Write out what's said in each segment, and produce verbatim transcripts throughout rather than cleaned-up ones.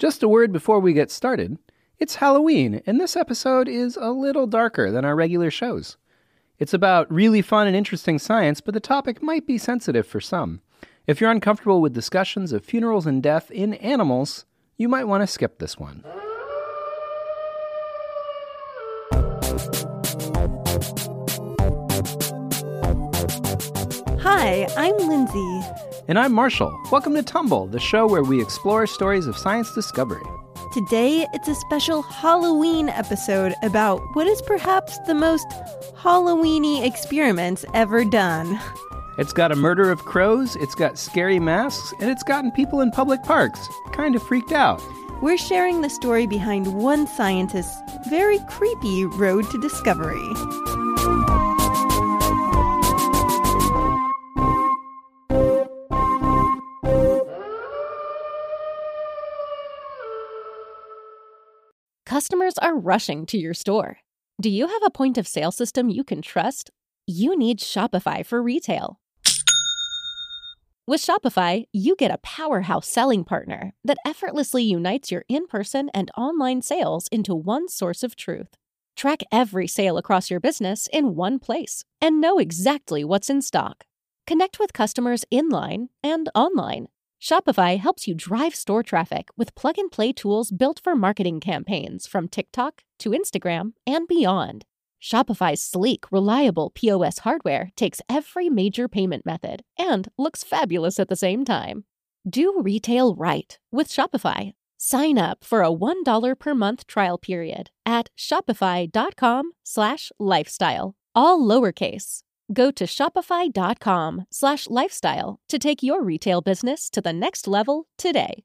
Just a word before we get started. It's Halloween, and this episode is a little darker than our regular shows. It's about really fun and interesting science, but the topic might be sensitive for some. If you're uncomfortable with discussions of funerals and death in animals, you might want to skip this one. Hi, I'm Lindsay. And I'm Marshall. Welcome to Tumble, the show where we explore stories of science discovery. Today, it's a special Halloween episode about what is perhaps the most Halloween-y experiments ever done. It's got a murder of crows, it's got scary masks, and it's gotten people in public parks kind of freaked out. We're sharing the story behind one scientist's very creepy road to discovery. Customers are rushing to your store. Do you have a point-of-sale system you can trust? You need Shopify for retail. With Shopify, you get a powerhouse selling partner that effortlessly unites your in-person and online sales into one source of truth. Track every sale across your business in one place and know exactly what's in stock. Connect with customers in-line and online. Shopify helps you drive store traffic with plug-and-play tools built for marketing campaigns from TikTok to Instagram and beyond. Shopify's sleek, reliable P O S hardware takes every major payment method and looks fabulous at the same time. Do retail right with Shopify. Sign up for a one dollar per month trial period at shopify.com slash lifestyle, all lowercase. Go to shopify.com slash lifestyle to take your retail business to the next level today.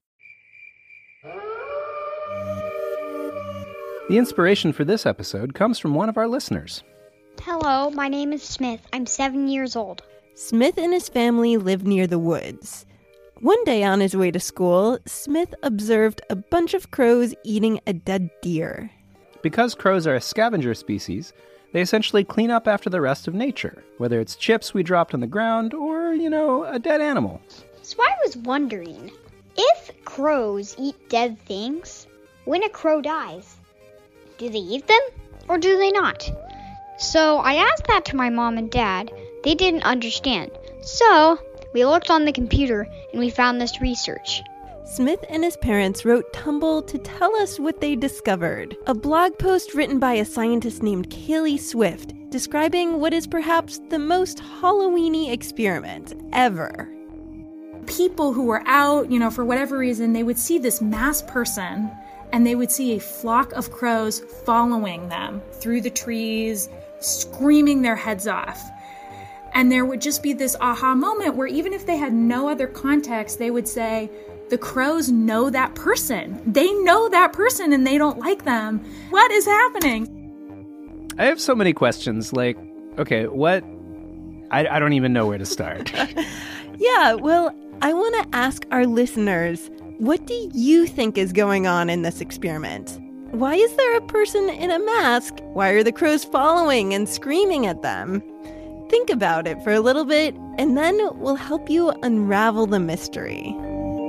The inspiration for this episode comes from one of our listeners. Hello, my name is Smith. I'm seven years old. Smith and his family live near the woods. One day on his way to school, Smith observed a bunch of crows eating a dead deer. Because crows are a scavenger species, they essentially clean up after the rest of nature, whether it's chips we dropped on the ground or, you know, a dead animal. So I was wondering, if crows eat dead things, when a crow dies, do they eat them or do they not? So I asked that to my mom and dad. They didn't understand. So we looked on the computer and we found this research. Smith and his parents wrote Tumble to tell us what they discovered. A blog post written by a scientist named Kaeli Swift describing what is perhaps the most Halloween-y experiment ever. People who were out, you know, for whatever reason, they would see this masked person and they would see a flock of crows following them through the trees, screaming their heads off. And there would just be this aha moment where even if they had no other context, they would say, the crows know that person. They know that person and they don't like them. What is happening? I have so many questions. Like, okay, what? I, I don't even know where to start. Yeah, well, I want to ask our listeners, what do you think is going on in this experiment? Why is there a person in a mask? Why are the crows following and screaming at them? Think about it for a little bit, and then we'll help you unravel the mystery.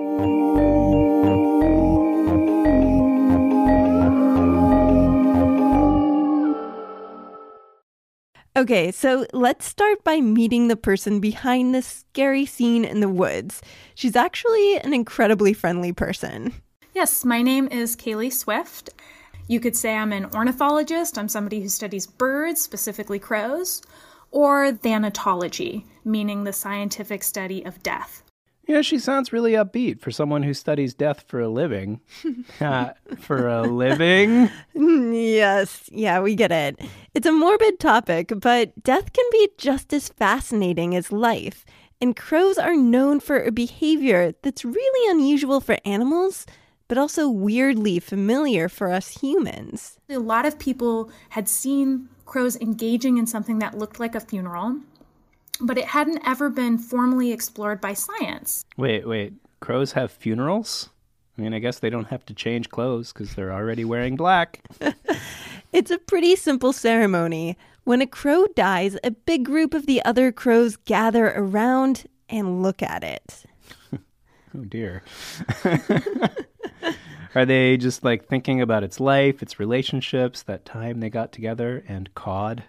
Okay, so let's start by meeting the person behind this scary scene in the woods. She's actually an incredibly friendly person. Yes, my name is Kaeli Swift. You could say I'm an ornithologist. I'm somebody who studies birds, specifically crows, or thanatology, meaning the scientific study of death. Yeah, she sounds really upbeat for someone who studies death for a living. uh, for a living? Yes, yeah, we get it. It's a morbid topic, but death can be just as fascinating as life. And crows are known for a behavior that's really unusual for animals, but also weirdly familiar for us humans. A lot of people had seen crows engaging in something that looked like a funeral, but it hadn't ever been formally explored by science. Wait, wait. Crows have funerals? I mean, I guess they don't have to change clothes because they're already wearing black. It's a pretty simple ceremony. When a crow dies, a big group of the other crows gather around and look at it. Oh, dear. Are they just like thinking about its life, its relationships, that time they got together and cawed?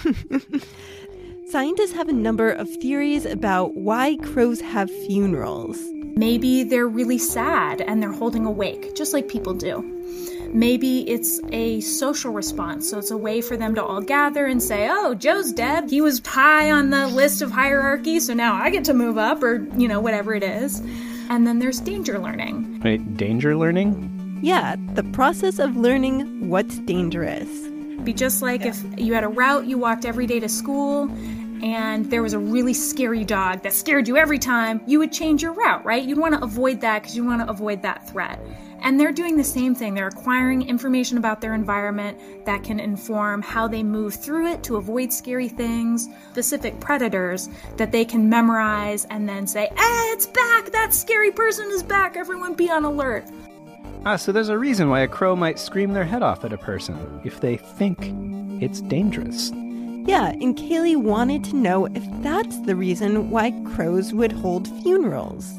Scientists have a number of theories about why crows have funerals. Maybe they're really sad and they're holding a wake, just like people do. Maybe it's a social response, so it's a way for them to all gather and say, oh, Joe's dead. He was high on the list of hierarchy, so now I get to move up, or, you know, whatever it is. And then there's danger learning. Wait, danger learning? Yeah, the process of learning what's dangerous. Be just like if you had a route you walked every day to school, and there was a really scary dog that scared you every time, you would change your route, right? You'd want to avoid that because you want to avoid that threat. And they're doing the same thing. They're acquiring information about their environment that can inform how they move through it to avoid scary things, specific predators that they can memorize and then say, eh, it's back! That scary person is back! Everyone be on alert. Ah, so there's a reason why a crow might scream their head off at a person if they think it's dangerous. Yeah, and Kaylee wanted to know if that's the reason why crows would hold funerals.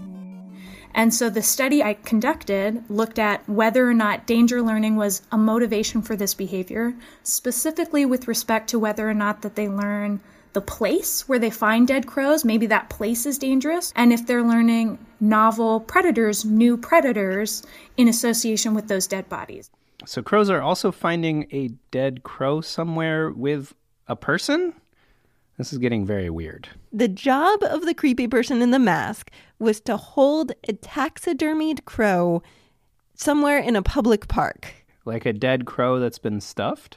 And so the study I conducted looked at whether or not danger learning was a motivation for this behavior, specifically with respect to whether or not that they learn the place where they find dead crows, maybe that place is dangerous, and if they're learning novel predators, new predators, in association with those dead bodies. So crows are also finding a dead crow somewhere with a person? This is getting very weird. The job of the creepy person in the mask was to hold a taxidermied crow somewhere in a public park. Like a dead crow that's been stuffed?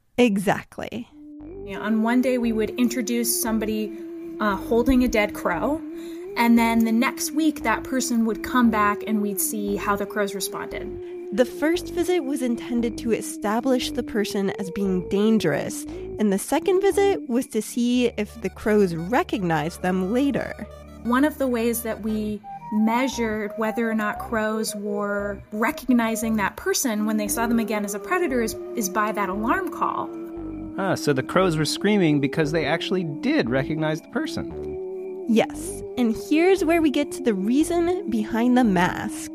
Exactly. Yeah, on one day, we would introduce somebody uh, holding a dead crow, and then the next week, that person would come back and we'd see how the crows responded. The first visit was intended to establish the person as being dangerous, and the second visit was to see if the crows recognized them later. One of the ways that we measured whether or not crows were recognizing that person when they saw them again as a predator is, is by that alarm call. Ah, so the crows were screaming because they actually did recognize the person. Yes, and here's where we get to the reason behind the mask.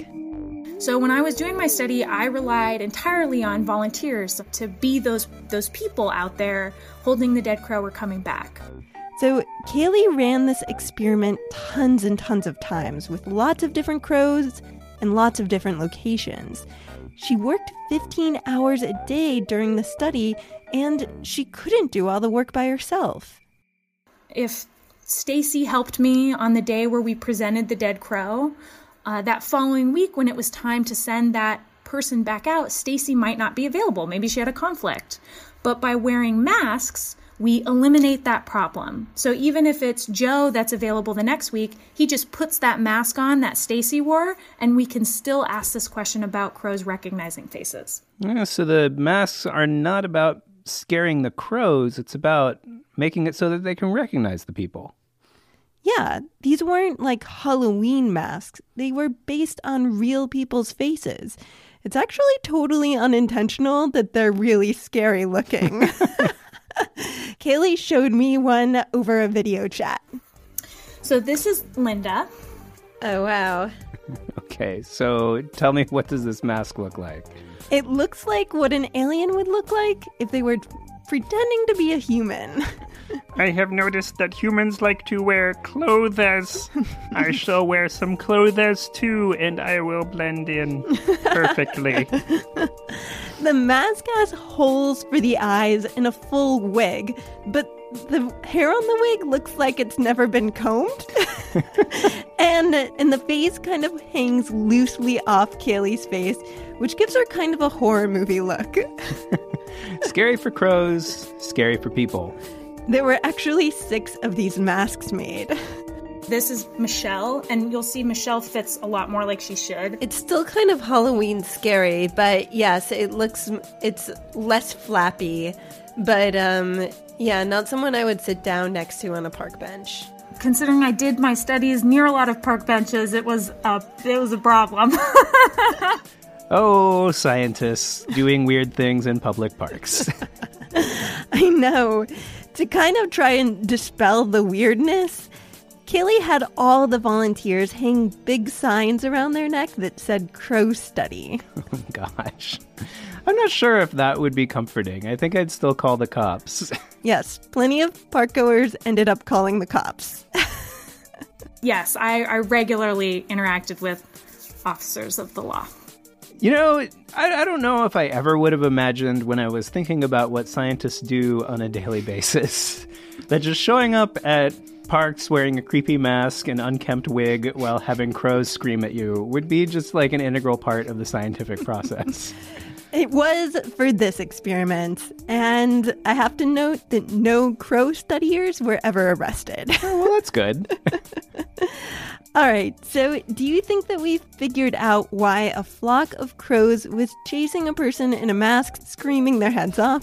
So when I was doing my study, I relied entirely on volunteers to be those those people out there holding the dead crow or coming back. So Kaylee ran this experiment tons and tons of times with lots of different crows and lots of different locations. She worked fifteen hours a day during the study, and she couldn't do all the work by herself. If Stacy helped me on the day where we presented the dead crow, Uh, that following week, when it was time to send that person back out, Stacy might not be available. Maybe she had a conflict. But by wearing masks, we eliminate that problem. So even if it's Joe that's available the next week, he just puts that mask on that Stacy wore, and we can still ask this question about crows recognizing faces. Yeah, so the masks are not about scaring the crows. It's about making it so that they can recognize the people. Yeah, these weren't like Halloween masks. They were based on real people's faces. It's actually totally unintentional that they're really scary looking. Kaylee showed me one over a video chat. So this is Linda. Oh, wow. Okay, so tell me, what does this mask look like? It looks like what an alien would look like if they were pretending to be a human. I have noticed that humans like to wear clothes. I shall wear some clothes too, and I will blend in perfectly. The mask has holes for the eyes and a full wig, but the hair on the wig looks like it's never been combed. and, and the face kind of hangs loosely off Kaylee's face, which gives her kind of a horror movie look. Scary for crows, scary for people. There were actually six of these masks made. This is Michelle, and you'll see Michelle fits a lot more like she should. It's still kind of Halloween scary, but yes, it looks, it's less flappy. But um, yeah, not someone I would sit down next to on a park bench. Considering I did my studies near a lot of park benches, it was a, it was a problem. Oh, scientists doing weird things in public parks. I know. To kind of try and dispel the weirdness, Kaylee had all the volunteers hang big signs around their neck that said Crow Study. Oh, gosh. I'm not sure if that would be comforting. I think I'd still call the cops. Yes, plenty of parkgoers ended up calling the cops. Yes, I, I regularly interacted with officers of the law. You know, I, I don't know if I ever would have imagined when I was thinking about what scientists do on a daily basis that just showing up at parks wearing a creepy mask and unkempt wig while having crows scream at you would be just like an integral part of the scientific process. It was for this experiment, and I have to note that no crow studiers were ever arrested. Oh, well, that's good. All right, so do you think that we've figured out why a flock of crows was chasing a person in a mask, screaming their heads off?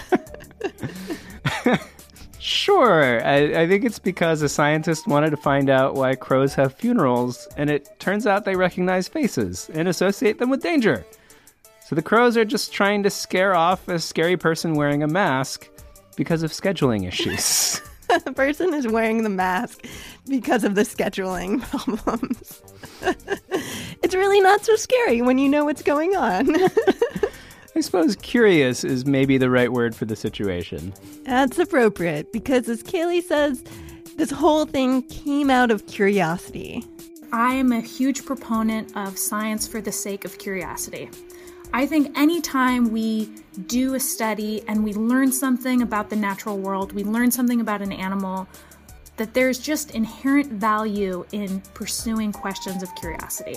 Sure. I, I think it's because a scientist wanted to find out why crows have funerals, and it turns out they recognize faces and associate them with danger. So the crows are just trying to scare off a scary person wearing a mask because of scheduling issues. The person is wearing the mask because of the scheduling problems. It's really not so scary when you know what's going on. I suppose curious is maybe the right word for the situation. That's appropriate because, as Kaylee says, this whole thing came out of curiosity. I am a huge proponent of science for the sake of curiosity. I think anytime we do a study and we learn something about the natural world, we learn something about an animal, that there's just inherent value in pursuing questions of curiosity.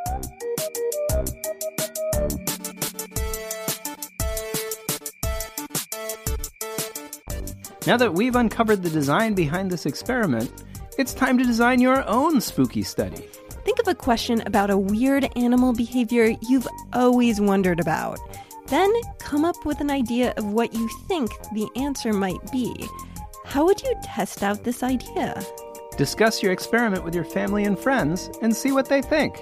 Now that we've uncovered the design behind this experiment, it's time to design your own spooky study. Think of a question about a weird animal behavior you've always wondered about. Then come up with an idea of what you think the answer might be. How would you test out this idea? Discuss your experiment with your family and friends and see what they think.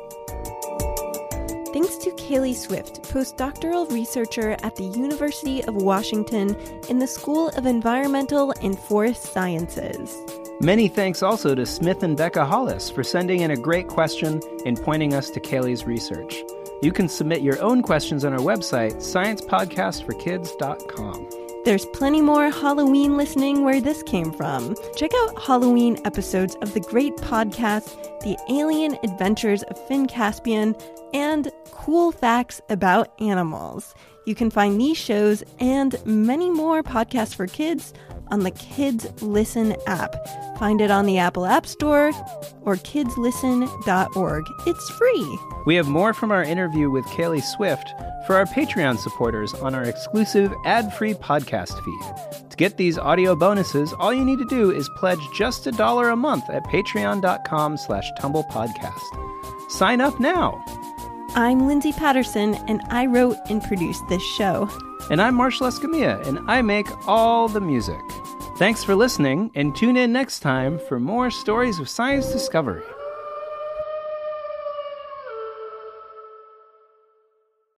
Thanks to Kaylee Swift, postdoctoral researcher at the University of Washington in the School of Environmental and Forest Sciences. Many thanks also to Smith and Becca Hollis for sending in a great question and pointing us to Kaylee's research. You can submit your own questions on our website, science podcast for kids dot com. There's plenty more Halloween listening where this came from. Check out Halloween episodes of the great podcast, The Alien Adventures of Finn Caspian, and Cool Facts About Animals. You can find these shows and many more podcasts for kids on the Kids Listen app. Find it on the Apple App Store or kids listen dot org. It's free. We have more from our interview with Kaylee Swift for our Patreon supporters on our exclusive ad-free podcast feed. To get these audio bonuses, all you need to do is pledge just a dollar a month at patreon dot com slash tumble podcast. Sign up now. I'm Lindsay Patterson, and I wrote and produced this show. And I'm Marshall Escamilla, and I make all the music. Thanks for listening, and tune in next time for more stories of science discovery.